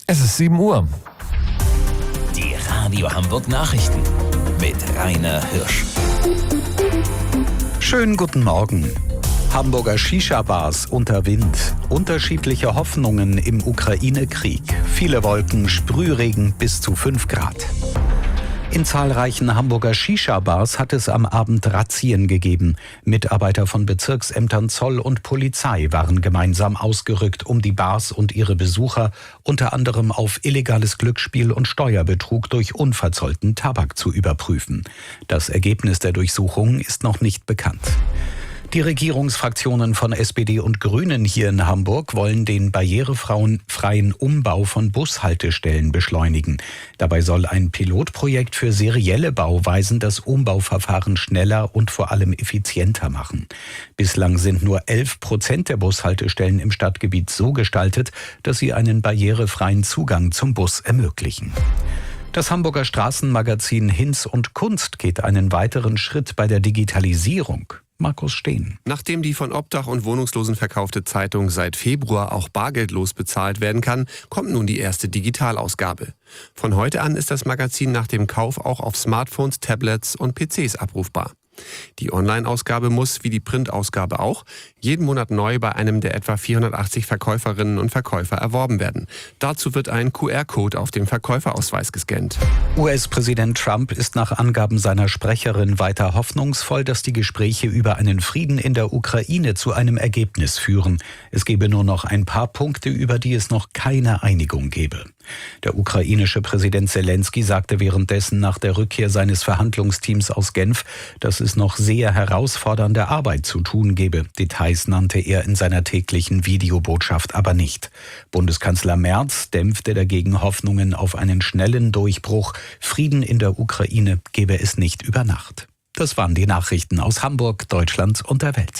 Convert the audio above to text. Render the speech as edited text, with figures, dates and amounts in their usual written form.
Es ist 7 Uhr. Die Radio Hamburg Nachrichten mit Rainer Hirsch. Schönen guten Morgen. Hamburger Shisha-Bars unter Wind. Unterschiedliche Hoffnungen im Ukraine-Krieg. Viele Wolken, Sprühregen bis zu 5 Grad. In zahlreichen Hamburger Shisha-Bars hat es am Abend Razzien gegeben. Mitarbeiter von Bezirksämtern Zoll und Polizei waren gemeinsam ausgerückt, um die Bars und ihre Besucher unter anderem auf illegales Glücksspiel und Steuerbetrug durch unverzollten Tabak zu überprüfen. Das Ergebnis der Durchsuchung ist noch nicht bekannt. Die Regierungsfraktionen von SPD und Grünen hier in Hamburg wollen den barrierefreien Umbau von Bushaltestellen beschleunigen. Dabei soll ein Pilotprojekt für serielle Bauweisen das Umbauverfahren schneller und vor allem effizienter machen. Bislang sind nur 11% der Bushaltestellen im Stadtgebiet so gestaltet, dass sie einen barrierefreien Zugang zum Bus ermöglichen. Das Hamburger Straßenmagazin Hinz und Kunst geht einen weiteren Schritt bei der Digitalisierung. Markus Steen. Nachdem die von Obdach- und Wohnungslosen verkaufte Zeitung seit Februar auch bargeldlos bezahlt werden kann, kommt nun die erste Digitalausgabe. Von heute an ist das Magazin nach dem Kauf auch auf Smartphones, Tablets und PCs abrufbar. Die Online-Ausgabe muss, wie die Printausgabe auch, jeden Monat neu bei einem der etwa 480 Verkäuferinnen und Verkäufer erworben werden. Dazu wird ein QR-Code auf dem Verkäuferausweis gescannt. US-Präsident Trump ist nach Angaben seiner Sprecherin weiter hoffnungsvoll, dass die Gespräche über einen Frieden in der Ukraine zu einem Ergebnis führen. Es gebe nur noch ein paar Punkte, über die es noch keine Einigung gebe. Der ukrainische Präsident Selenskyj sagte währenddessen nach der Rückkehr seines Verhandlungsteams aus Genf, dass es noch sehr herausfordernde Arbeit zu tun gebe. Details nannte er in seiner täglichen Videobotschaft aber nicht. Bundeskanzler Merz dämpfte dagegen Hoffnungen auf einen schnellen Durchbruch. Frieden in der Ukraine gebe es nicht über Nacht. Das waren die Nachrichten aus Hamburg, Deutschland und der Welt.